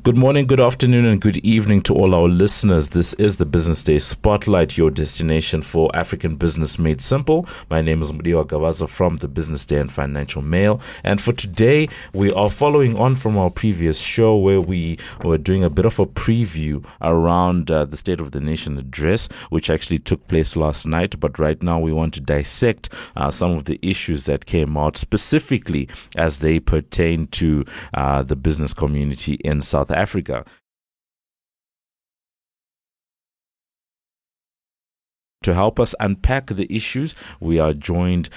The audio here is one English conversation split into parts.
Good morning, good afternoon, and good evening to all our listeners. This is the Business Day Spotlight, your destination for African business made simple. My name is Mudiwa Gavaza from the Business Day and Financial Mail. And for today, we are following on from our previous show where we were doing a bit of a preview around the State of the Nation address, which actually took place last night. But right now, we want to dissect some of the issues that came out specifically as they pertain to the business community in South Africa. To help us unpack the issues, we are joined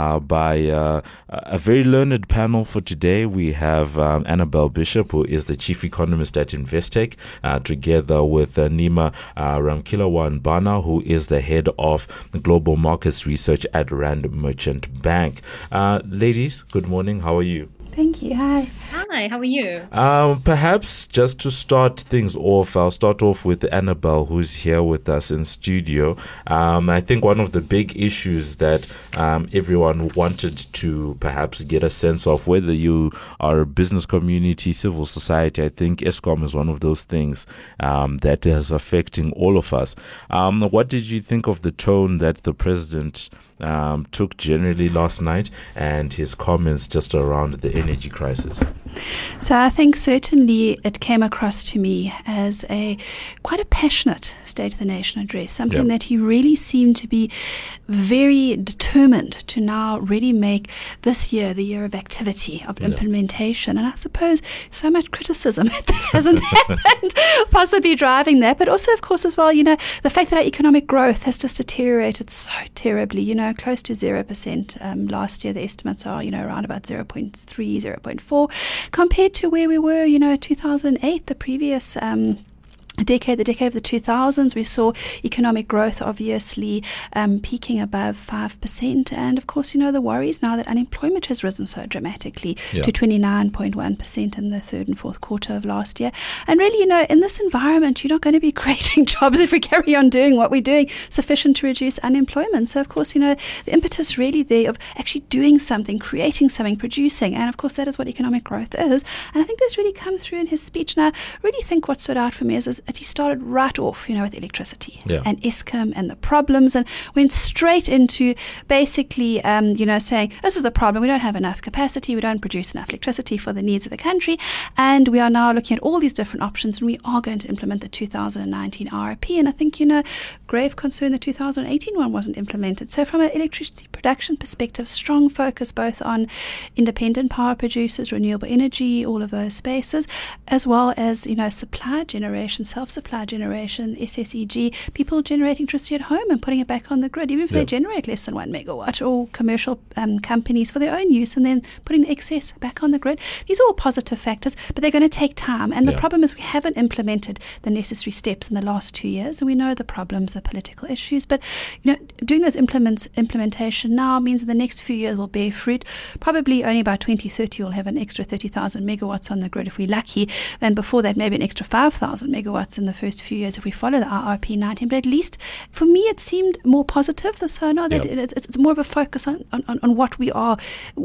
by a very learned panel for today. We have Annabelle Bishop, who is the chief economist at Investec, together with Nima Ramkilawan-Bana, who is the head of global markets research at Rand Merchant Bank. Ladies, good morning. How are you? Thank you. Hi. Hi, how are you? Perhaps just to start things off, I'll start off with Annabelle, who's here with us in studio. I think one of the big issues that everyone wanted to perhaps get a sense of, whether you are a business community, civil society, I think Eskom is one of those things that is affecting all of us. What did you think of the tone that the president took generally last night and his comments just around the energy crisis? So I think certainly it came across to me as quite a passionate State of the Nation address, something that he really seemed to be very determined to now really make this year the year of activity, of implementation. And I suppose so much criticism hasn't happened, possibly driving that. But also, of course, as well, the fact that our economic growth has just deteriorated so terribly, close to 0%. Last year, the estimates are, around about 0.3, 0.4, compared to where we were, 2008, the previous the decade of the 2000s. We saw economic growth obviously peaking above 5%. And of course, the worries now that unemployment has risen so dramatically to 29.1% in the third and fourth quarter of last year. And really, in this environment, you're not going to be creating jobs if we carry on doing what we're doing sufficient to reduce unemployment. So of course, the impetus really there of actually doing something, creating something, producing. And of course, that is what economic growth is. And I think this really comes through in his speech. Now, I really think what stood out for me is that he started right off, with electricity and Eskom and the problems, and went straight into basically, saying this is the problem. We don't have enough capacity. We don't produce enough electricity for the needs of the country, and we are now looking at all these different options, and we are going to implement the 2019 RRP. And I think, grave concern the 2018 one wasn't implemented. So from an electricity production perspective, strong focus both on independent power producers, renewable energy, all of those spaces, as well as, supply generation, self-supply generation, SSEG, people generating electricity at home and putting it back on the grid, even if they generate less than 1 megawatt, or commercial companies for their own use, and then putting the excess back on the grid. These are all positive factors, but they're going to take time. And the problem is we haven't implemented the necessary steps in the last 2 years, and we know the problems, the political issues. But, doing those implementation now means that the next few years will bear fruit. Probably only by 2030 we'll have an extra 30,000 megawatts on the grid if we're lucky, and before that maybe an extra 5,000 megawatts in the first few years if we follow the RRP 19. But at least for me it seemed more positive. So now that it's more of a focus on what we are.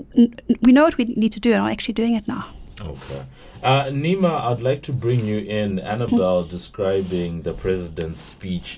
We know what we need to do and are actually doing it now. Okay. Nima, I'd like to bring you in. Annabelle describing the president's speech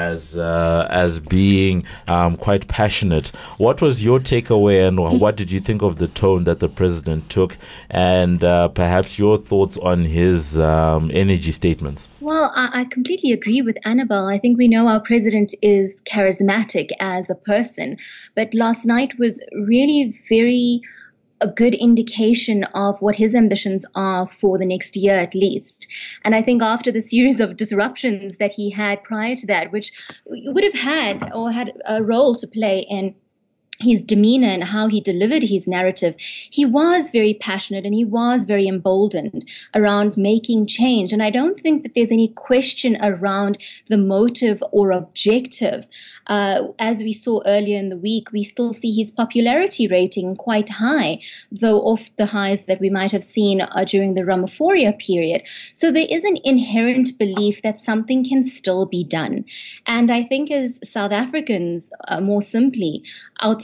as being quite passionate. What was your takeaway, and what did you think of the tone that the president took, and perhaps your thoughts on his energy statements? Well, I completely agree with Annabelle. I think we know our president is charismatic as a person, but last night was really a good indication of what his ambitions are for the next year at least. And I think after the series of disruptions that he had prior to that, which would have had a role to play in his demeanor and how he delivered his narrative, he was very passionate and he was very emboldened around making change. And I don't think that there's any question around the motive or objective. As we saw earlier in the week, we still see his popularity rating quite high, though off the highs that we might have seen during the Ramaphosa period. So there is an inherent belief that something can still be done. And I think as South Africans, more simply, outside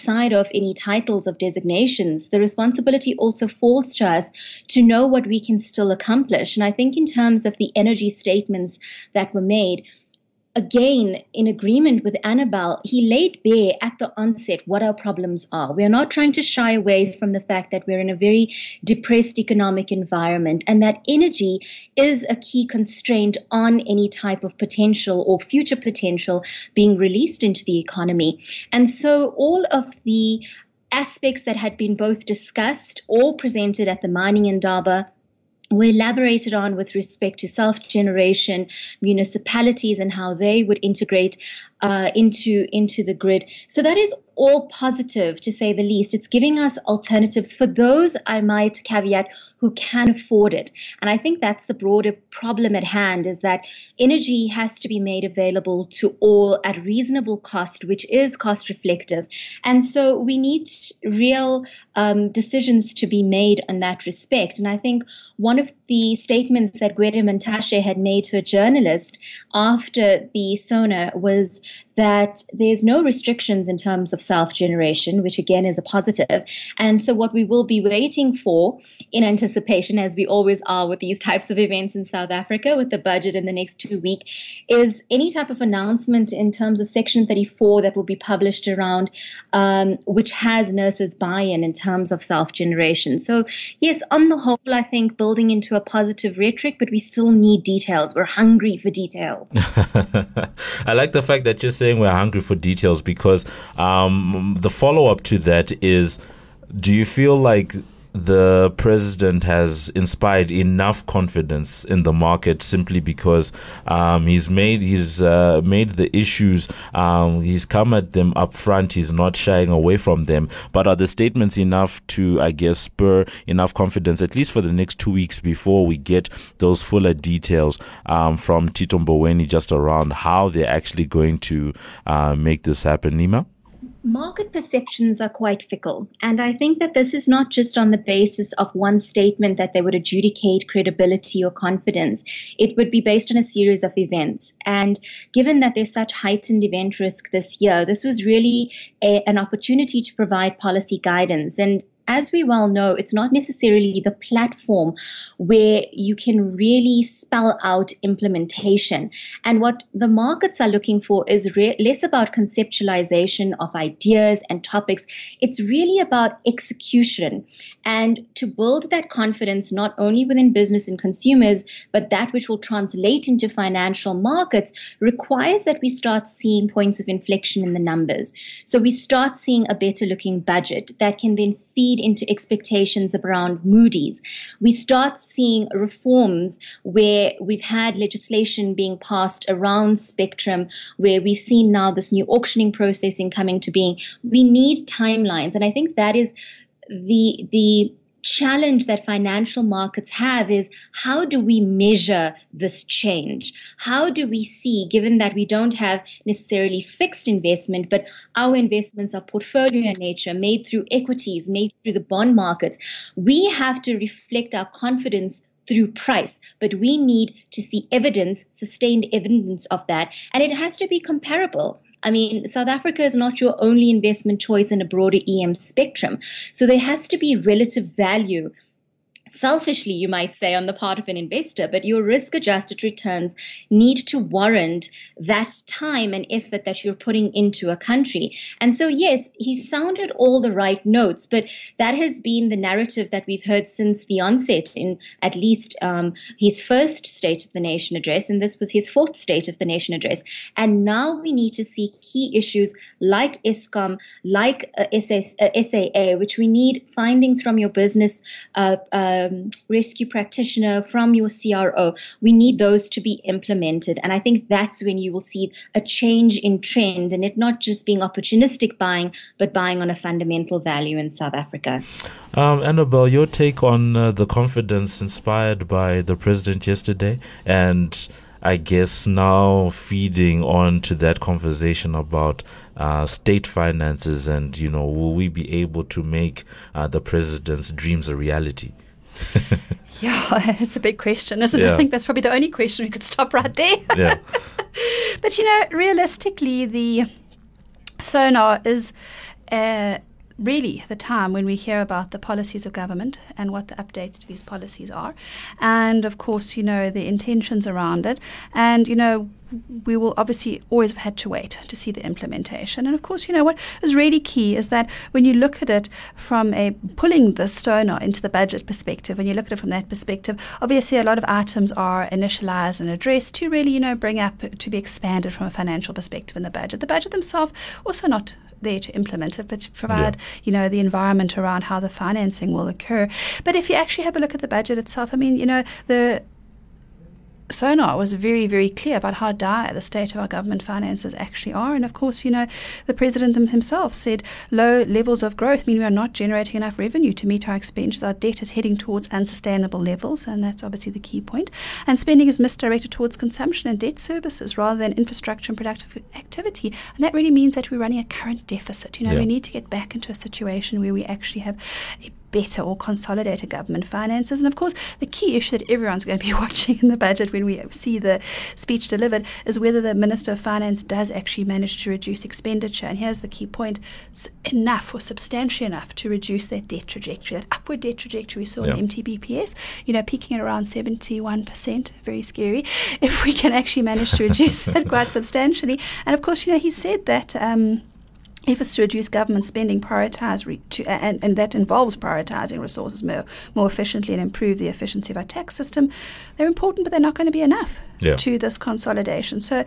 outside of any titles of designations, the responsibility also falls to us to know what we can still accomplish. And I think in terms of the energy statements that were made, again, in agreement with Annabelle, he laid bare at the onset what our problems are. We are not trying to shy away from the fact that we're in a very depressed economic environment and that energy is a key constraint on any type of potential or future potential being released into the economy. And so all of the aspects that had been both discussed or presented at the mining indaba were elaborated on with respect to self-generation, municipalities, and how they would integrate into the grid. So that is all positive, to say the least. It's giving us alternatives for those, I might caveat, who can afford it. And I think that's the broader problem at hand, is that energy has to be made available to all at reasonable cost, which is cost reflective. And so we need real decisions to be made in that respect. And I think one of the statements that Gwede Mantashe had made to a journalist after the SONA was that there's no restrictions in terms of self-generation, which again is a positive. And so what we will be waiting for in anticipation, as we always are with these types of events in South Africa with the budget in the next 2 weeks, is any type of announcement in terms of Section 34 that will be published around, which has nurses' buy-in in terms of self-generation. So yes, on the whole, I think building into a positive rhetoric, but we still need details. We're hungry for details. I like the fact that you're saying we're hungry for details, because the follow-up to that is, do you feel like the president has inspired enough confidence in the market simply because he's made the issues, he's come at them up front, he's not shying away from them, but are the statements enough to, I guess, spur enough confidence, at least for the next 2 weeks before we get those fuller details from Tito Mboweni just around how they're actually going to make this happen, Nima? Market perceptions are quite fickle, and I think that this is not just on the basis of one statement that they would adjudicate credibility or confidence. It would be based on a series of events. And given that there's such heightened event risk this year, this was really an opportunity to provide policy guidance. And as we well know, it's not necessarily the platform where you can really spell out implementation. And what the markets are looking for is less about conceptualization of ideas and topics. It's really about execution, and to build that confidence not only within business and consumers, but that which will translate into financial markets, requires that we start seeing points of inflection in the numbers. So we start seeing a better looking budget that can then feed into expectations around Moody's. We start seeing reforms where we've had legislation being passed around spectrum, where we've seen now this new auctioning processing coming to being. We need timelines. And I think that is the challenge that financial markets have, is how do we measure this change? How do we see, given that we don't have necessarily fixed investment, but our investments are portfolio in nature, made through equities, made through the bond markets, we have to reflect our confidence through price, but we need to see evidence, sustained evidence of that, and it has to be comparable. I mean, South Africa is not your only investment choice in a broader EM spectrum. So there has to be relative value, selfishly, you might say, on the part of an investor, but your risk-adjusted returns need to warrant that time and effort that you're putting into a country. And so, yes, he sounded all the right notes, but that has been the narrative that we've heard since the onset, in at least his first State of the Nation address, and this was his fourth State of the Nation address. And now we need to see key issues like Eskom, like SAA, which we need findings from your business rescue practitioner, from your CRO. We need those to be implemented. And I think that's when you will see a change in trend, and it not just being opportunistic buying, but buying on a fundamental value in South Africa. Annabelle, your take on the confidence inspired by the president yesterday, and I guess now feeding on to that conversation about state finances, and, you know, will we be able to make the president's dreams a reality? Yeah, it's a big question, isn't it? I think that's probably the only question we could stop right there. Yeah. But, you know, realistically, the SONA is really the time when we hear about the policies of government and what the updates to these policies are. And of course, the intentions around it. And, we will obviously always have had to wait to see the implementation. And of course, what is really key is that when you look at it from pulling the SONA into the budget perspective, when you look at it from that perspective, obviously a lot of items are initialized and addressed to really, bring up to be expanded from a financial perspective in the budget. The budget themselves also not there to implement it, but to provide, the environment around how the financing will occur. But if you actually have a look at the budget itself, the SONA was very, very clear about how dire the state of our government finances actually are. And of course, the president himself said low levels of growth mean we are not generating enough revenue to meet our expenditures. Our debt is heading towards unsustainable levels, and that's obviously the key point. And spending is misdirected towards consumption and debt services rather than infrastructure and productive activity. And that really means that we're running a current deficit. We need to get back into a situation where we actually have a better or consolidated government finances. And of course, the key issue that everyone's going to be watching in the budget when we see the speech delivered is whether the Minister of Finance does actually manage to reduce expenditure. And here's the key point: enough or substantially enough to reduce that debt trajectory, that upward debt trajectory we saw in MTBPS, peaking at around 71%, very scary, if we can actually manage to reduce that quite substantially. And of course, he said that efforts to reduce government spending and that involves prioritizing resources more efficiently and improve the efficiency of our tax system. They're important, but they're not going to be enough to this consolidation. So,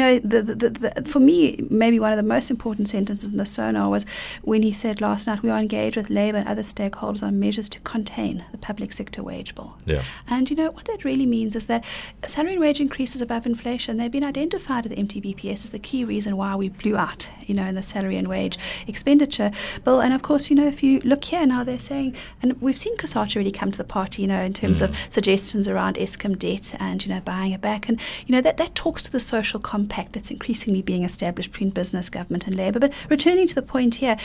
for me, maybe one of the most important sentences in the SONA was when he said last night, we are engaged with Labour and other stakeholders on measures to contain the public sector wage bill. Yeah. And what that really means is that salary and wage increases above inflation, they've been identified at the MTBPS as the key reason why we blew out, in the salary and wage expenditure bill. And of course, if you look here now, they're saying, and we've seen COSATU really come to the party, in terms of suggestions around Eskom debt and, buying it back. And, that talks to the social compact that's increasingly being established between business, government and Labour. But returning to the point here,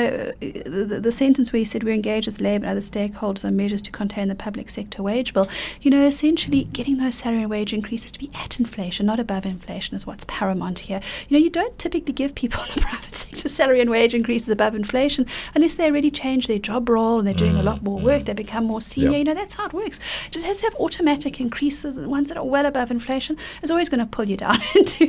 the sentence where you said we're engaged with Labour and other stakeholders on measures to contain the public sector wage bill, essentially getting those salary and wage increases to be at inflation, not above inflation, is what's paramount here. You don't typically give people in the private sector salary and wage increases above inflation unless they already change their job role and they're doing a lot more work, they become more senior. That's how it works. It just has to have automatic increases, and ones that are well above inflation is always going to pull you down into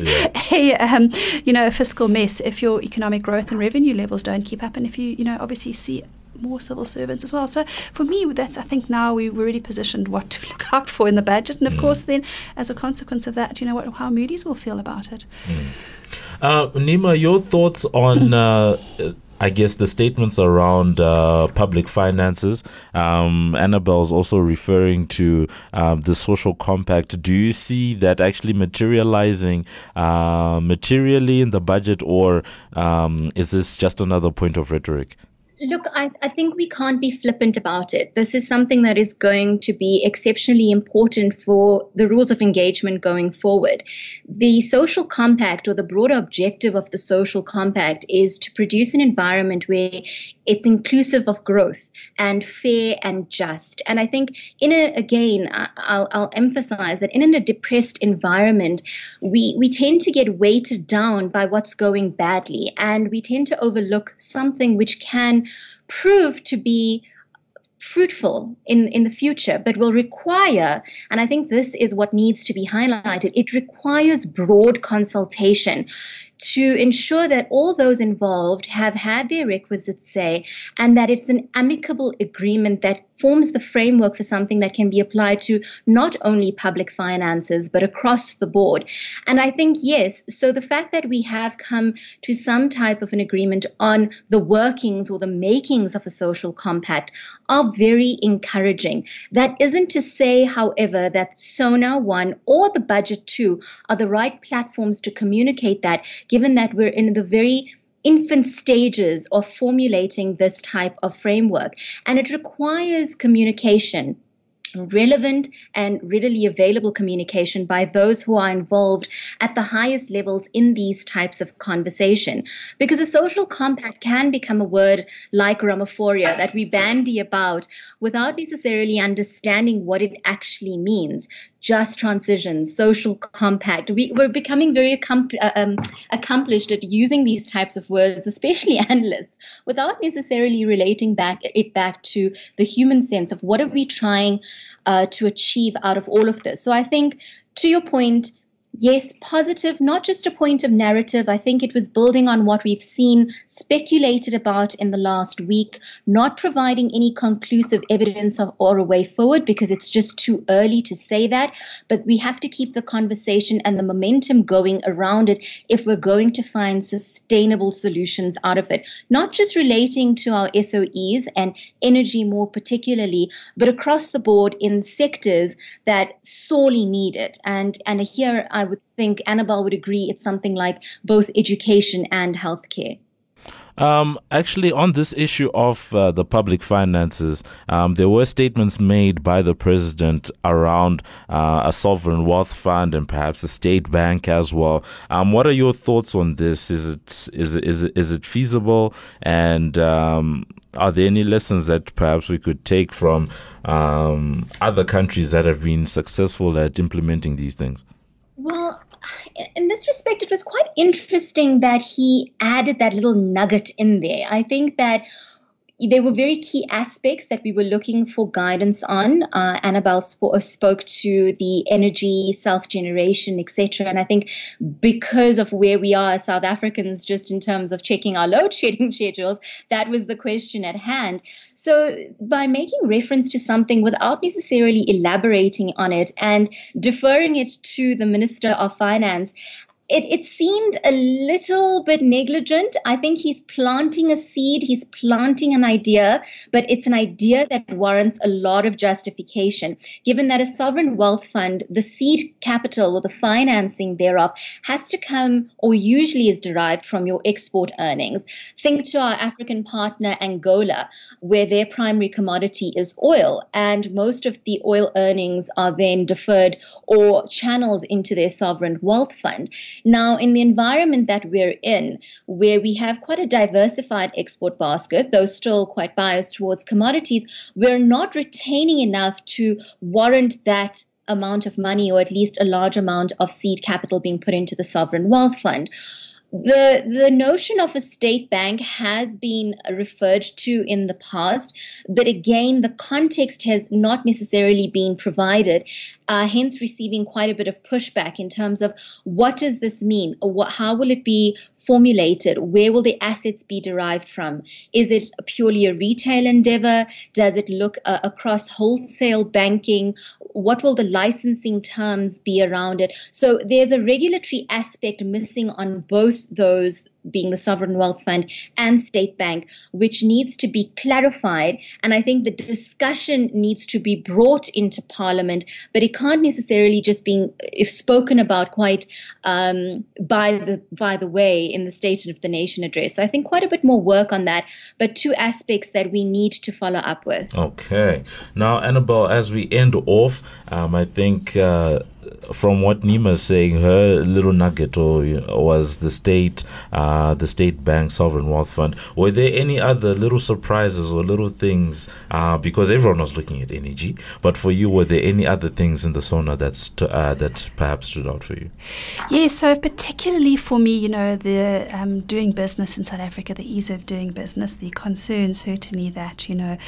a fiscal mess if your economic growth and revenue levels don't keep up, and if you obviously see more civil servants as well. So for me, that's, I think now we're really positioned what to look out for in the budget. And of course, then as a consequence of that, how Moody's will feel about it. Nima, your thoughts on I guess the statements around public finances. Annabelle's also referring to the social compact. Do you see that actually materializing materially in the budget, or is this just another point of rhetoric? Look, I think we can't be flippant about it. This is something that is going to be exceptionally important for the rules of engagement going forward. The social compact, or the broader objective of the social compact, is to produce an environment where it's inclusive of growth and fair and just. And I think I'll emphasize that in a depressed environment, we tend to get weighted down by what's going badly, and we tend to overlook something which can prove to be fruitful in the future, but will require, and I think this is what needs to be highlighted, it requires broad consultation to ensure that all those involved have had their requisite say, and that it's an amicable agreement that forms the framework for something that can be applied to not only public finances, but across the board. And I think, yes, so the fact that we have come to some type of an agreement on the workings or the makings of a social compact are very encouraging. That isn't to say, however, that SONA 1 or the Budget 2 are the right platforms to communicate that, given that we're in the very infant stages of formulating this type of framework. And it requires communication, relevant and readily available communication by those who are involved at the highest levels in these types of conversation. Because a social compact can become a word like Ramaphoria that we bandy about without necessarily understanding what it actually means. Just transition, social compact. We're becoming very accomplished at using these types of words, especially analysts, without necessarily relating it back to the human sense of what are we trying to achieve out of all of this. So I think, to your point, yes, positive, not just a point of narrative. I think it was building on what we've seen speculated about in the last week, not providing any conclusive evidence or a way forward because it's just too early to say that. But we have to keep the conversation and the momentum going around it if we're going to find sustainable solutions out of it, not just relating to our SOEs and energy more particularly, but across the board in sectors that sorely need it. And here I would think Annabelle would agree it's something like both education and healthcare. Actually, on this issue of the public finances, there were statements made by the president around a sovereign wealth fund and perhaps a state bank as well. What are your thoughts on this? Is it feasible? And are there any lessons that perhaps we could take from other countries that have been successful at implementing these things? Well, in this respect, it was quite interesting that he added that little nugget in there. I think that there were very key aspects that we were looking for guidance on. Annabelle spoke to the energy, self-generation, etc. And I think because of where we are as South Africans, just in terms of checking our load shedding schedules, that was the question at hand. So by making reference to something without necessarily elaborating on it and deferring it to the Minister of Finance, it seemed a little bit negligent. I think he's planting a seed, he's planting an idea, but it's an idea that warrants a lot of justification, given that a sovereign wealth fund, the seed capital or the financing thereof has to come or usually is derived from your export earnings. Think to our African partner Angola, where their primary commodity is oil, and most of the oil earnings are then deferred or channeled into their sovereign wealth fund. Now, in the environment that we're in, where we have quite a diversified export basket, though still quite biased towards commodities, we're not retaining enough to warrant that amount of money, or at least a large amount of seed capital being put into the sovereign wealth fund. The notion of a state bank has been referred to in the past, but again, the context has not necessarily been provided, hence receiving quite a bit of pushback in terms of what does this mean? How will it be formulated? Where will the assets be derived from? Is it purely a retail endeavor? Does it look across wholesale banking? What will the licensing terms be around it? So there's a regulatory aspect missing on both those, being the sovereign wealth fund and state bank, which needs to be clarified. And I think the discussion needs to be brought into Parliament, but it can't necessarily just be spoken about quite by the way in the State of the Nation address. So I think quite a bit more work on that, but two aspects that we need to follow up with. Okay. Now, Annabelle, as we end off, I think from what Nima is saying, her little nugget was the state bank sovereign wealth fund. Were there any other little surprises or little things? Because everyone was looking at energy, but for you, were there any other things in the SONA that perhaps stood out for you? Yes, so particularly for me, the doing business in South Africa, the ease of doing business, the concern certainly that,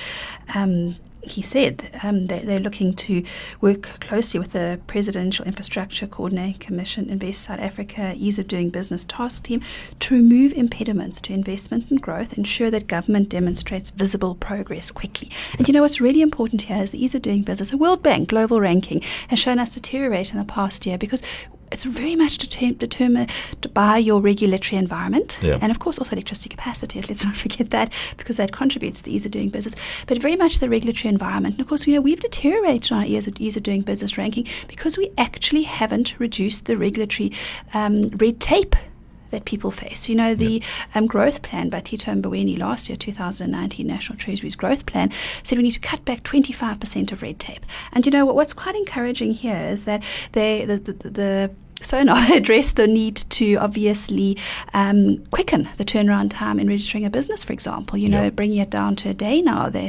he said they're looking to work closely with the Presidential Infrastructure Coordinating Commission, Invest South Africa, Ease of Doing Business Task Team to remove impediments to investment and growth, ensure that government demonstrates visible progress quickly. And what's really important here is the Ease of Doing Business. A World Bank global ranking has shown us deteriorate in the past year because it's very much determined by your regulatory environment, and of course also electricity capacity. Let's not forget that, because that contributes to the ease of doing business. But very much the regulatory environment. And of course, we've deteriorated our ease of doing business ranking because we actually haven't reduced the regulatory red tape that people face. The growth plan by Tito Mboweni last year, 2019 National Treasury's growth plan, said we need to cut back 25% of red tape. And what's quite encouraging here is that the SONA addressed the need to obviously quicken the turnaround time in registering a business, for example, bringing it down to a day now, the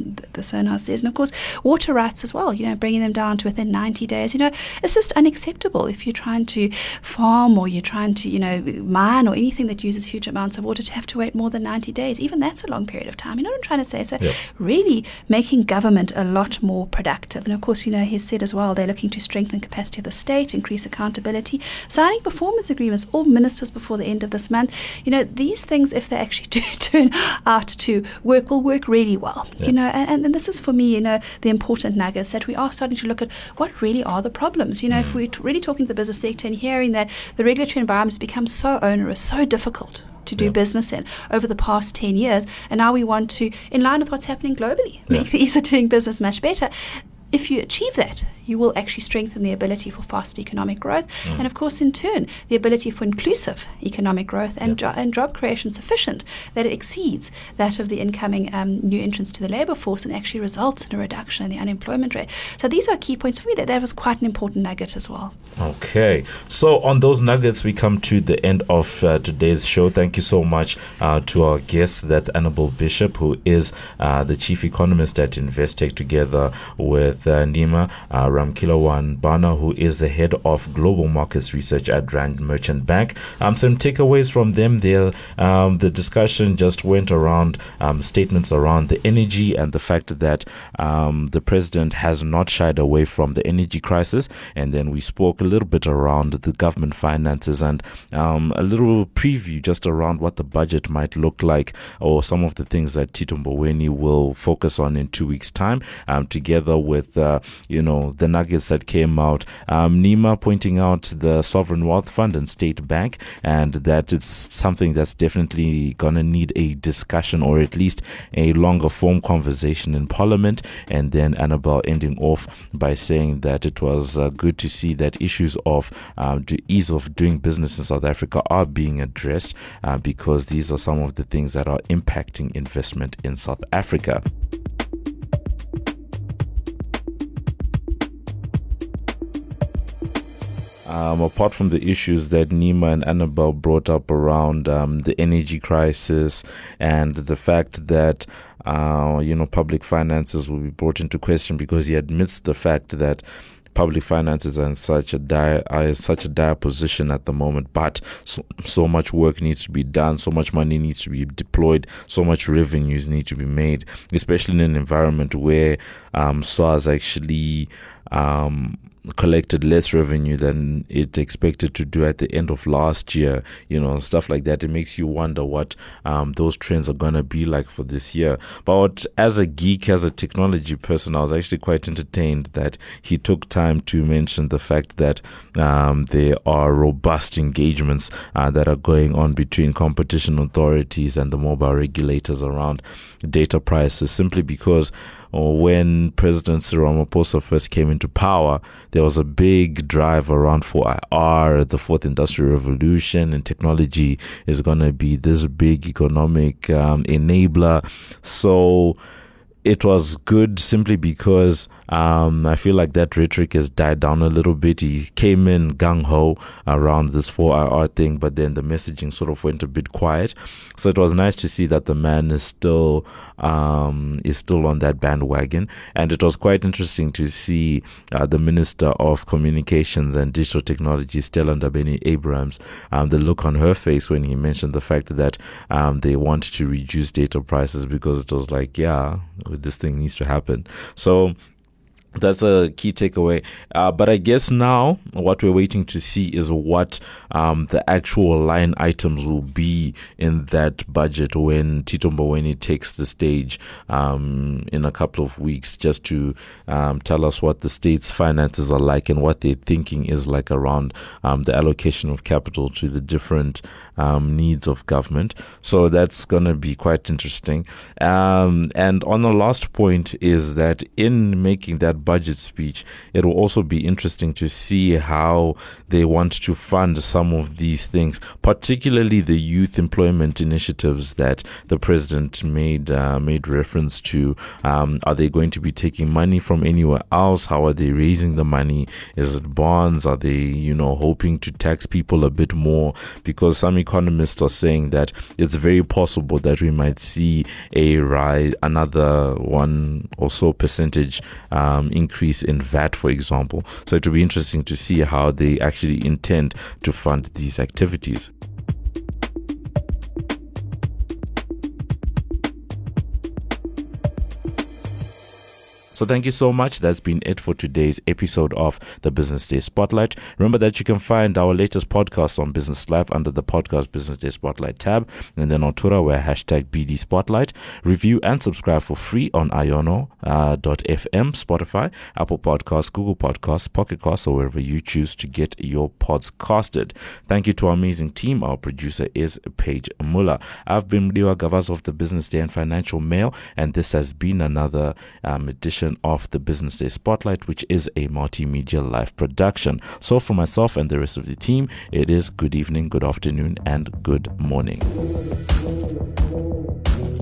SONA says. And of course, water rights as well, bringing them down to within 90 days. It's just unacceptable if you're trying to farm or you're trying to, mine or anything that uses huge amounts of water to have to wait more than 90 days. Even that's a long period of time. You know what I'm trying to say? So really making government a lot more productive. And of course, he's said as well, they're looking to strengthen capacity of the state, increase accountability, signing performance agreements, all ministers before the end of this month. These things, if they actually do turn out to work, will work really well. And this is for me, the important nuggets that we are starting to look at what really are the problems. If we're really talking to the business sector and hearing that the regulatory environment has become so onerous, so difficult to do business in over the past 10 years, and now we want to, in line with what's happening globally, make the ease of doing business much better. If you achieve that, you will actually strengthen the ability for fast economic growth, and of course, in turn, the ability for inclusive economic growth and job creation sufficient that it exceeds that of the incoming new entrants to the labour force and actually results in a reduction in the unemployment rate. So these are key points for me. That was quite an important nugget as well. Okay, so on those nuggets, we come to the end of today's show. Thank you so much to our guest. That's Annabel Bishop, who is the chief economist at Investec, together with Nima Ramkilawan Bana, who is the head of global markets research at Rand Merchant Bank. Some takeaways from them there. The discussion just went around statements around the energy and the fact that the president has not shied away from the energy crisis. And then we spoke a little bit around the government finances and a little preview just around what the budget might look like, or some of the things that Tito Mboweni will focus on in 2 weeks' time, together with the nuggets that came out. Nima pointing out the Sovereign Wealth Fund and State Bank, and that it's something that's definitely going to need a discussion, or at least a longer form conversation in Parliament. And then Annabel ending off by saying that it was good to see that issues of the ease of doing business in South Africa are being addressed, because these are some of the things that are impacting investment in South Africa. Apart from the issues that Nima and Annabel brought up around the energy crisis and the fact that public finances will be brought into question, because he admits the fact that public finances are in such a dire position at the moment, but so much work needs to be done, so much money needs to be deployed, so much revenues need to be made, especially in an environment where SARS actually collected less revenue than it expected to do at the end of last year, stuff like that. It makes you wonder what those trends are going to be like for this year. But as a geek, as a technology person, I was actually quite entertained that he took time to mention the fact that there are robust engagements that are going on between competition authorities and the mobile regulators around data prices, simply because when President Cyril Ramaphosa first came into power, there was a big drive around 4IR, the fourth industrial revolution, and technology is going to be this big economic enabler. So it was good simply because I feel like that rhetoric has died down a little bit. He came in gung-ho around this 4IR thing, but then the messaging sort of went a bit quiet. So it was nice to see that the man is still on that bandwagon. And it was quite interesting to see the Minister of Communications and Digital Technology, Stella Ndabeni-Abrahams, the look on her face when he mentioned the fact that they want to reduce data prices, because it was like, yeah, this thing needs to happen. So that's a key takeaway. But I guess now what we're waiting to see is what the actual line items will be in that budget when Tito Mboweni takes the stage in a couple of weeks, just to tell us what the state's finances are like and what their thinking is like around the allocation of capital to the different needs of government. So that's going to be quite interesting. And on the last point is that in making that budget speech, it will also be interesting to see how they want to fund some of these things, particularly the youth employment initiatives that the president made reference to. Are they going to be taking money from anywhere else? How are they raising the money? Is it bonds? Are they, hoping to tax people a bit more? Because some economists are saying that it's very possible that we might see a rise, another 1 or so percentage increase in VAT, for example. So it will be interesting to see how they actually intend to fund these activities. So thank you so much. That's been it for today's episode of the Business Day Spotlight. Remember that you can find our latest podcast on Business Live under the podcast Business Day Spotlight tab, and then on Twitter where #BD Spotlight. Review and subscribe for free on iono.fm, Spotify, Apple Podcasts, Google Podcasts, Pocket Casts, or wherever you choose to get your pods casted. Thank you to our amazing team. Our producer is Paige Muller. I've been Mdiwa Gavaza of the Business Day and Financial Mail, and this has been another edition of the Business Day Spotlight, which is a multimedia live production. So for myself and the rest of the team, it is good evening, good afternoon, and good morning.